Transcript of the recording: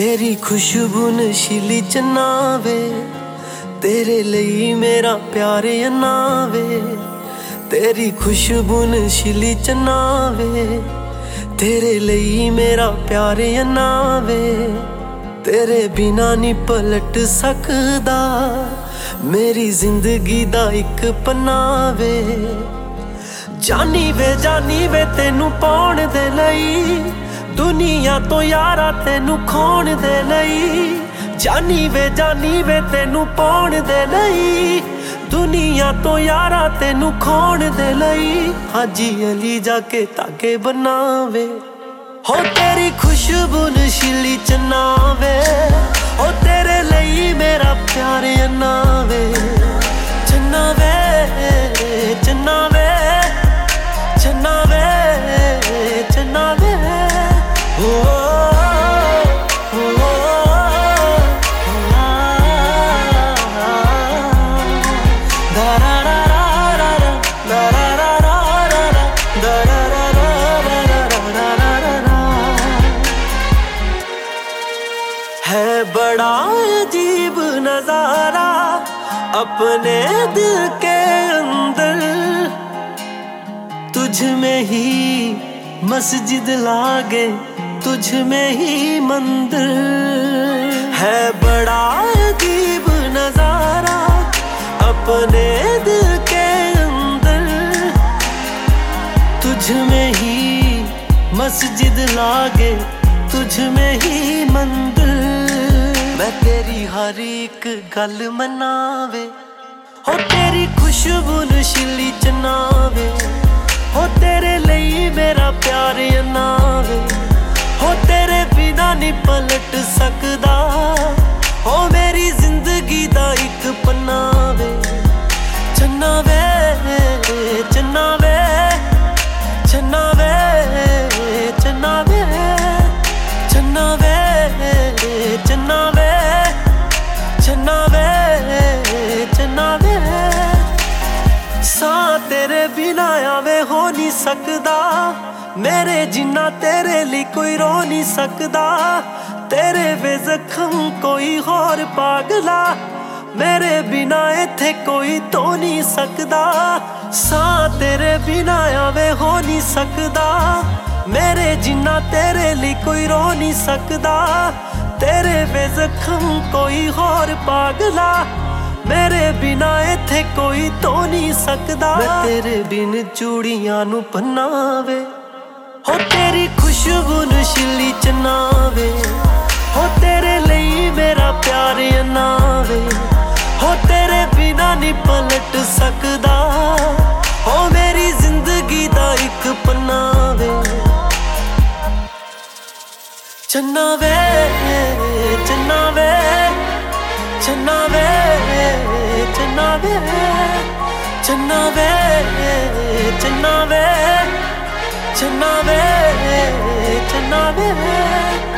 तेरी खुशबू नशीली चन्नावे, तेरे लिए मेरा प्यार अन्नावे। तेरी खुशबू नशीली चन्नावे, तेरे लिए मेरा प्यार अन्नावे। तेरे बिना नहीं पलट सकदा मेरी जिंदगी दा इक पन्नावे। जानी वे तेनू पाउण दे लई, दुनिया तो यारा तेनू खोण दे लई। जानी वे तेनू पाउण दे लई, दुनिया तो यारा तेनू खोण दे लई। हाजी अली जाके ताके बनावे, हो तेरी खुशबू नशीली चन्नावे। हो तेरे लिए मेरा प्यार अन्नावे। चन्नावे चन्नावे चन्नावे चन्नावे ओ है बड़ा अजीब नजारा अपने दिल के अंदर, तुझ में ही मस्जिद लागे, तुझ में ही मंदिर। है बड़ा अजीब नजारा अपने दिल के अंदर, तुझ में ही मस्जिद लागे, तुझ में ही मंदिर। मैं तेरी हर एक गल मनावे, हो तेरी खुशबू नशीली चन्नावे। हो तेरे लिए मेरा प्यार अन्नावे। हो तेरे बिना नहीं पलट सकदा, हो मेरी जिंदगी दा इक पन्नावे। चन्नावे चन्नावे चन्नावे चन्नावे चन्नावे चन्नावे चन्नावे चन्नावे। सा तेरे बिना आवे हो नहीं सकदा, मेरे जिन्ना तेरे लिए कोई रो नहीं सकदा। तेरे वे जख्म कोई होर पागला, मेरे बिना इत्थे कोई तो नहीं सकदा। सा तेरे बिना आवे हो नहीं सकदा, मेरे जिन्ना तेरे लिए कोई रो नहीं सकदा। तेरे वे जख्म कोई होर पागला, मेरे बिना इत्थे कोई तो नहीं सकदा। मैं तेरे बिन चूड़ियां नू पन्नावे, हो तेरी खुशबू नशीली चन्नावे। हो तेरे लिए मेरा प्यार अन्नावे। हो तेरे बिना नहीं पलट सकदा, हो मेरी जिंदगी दा इक पन्नावे। चन्नावे चन्नावे चन्नावे चन्नावे चन्नावे चन्नावे चन्नावे चन्नावे।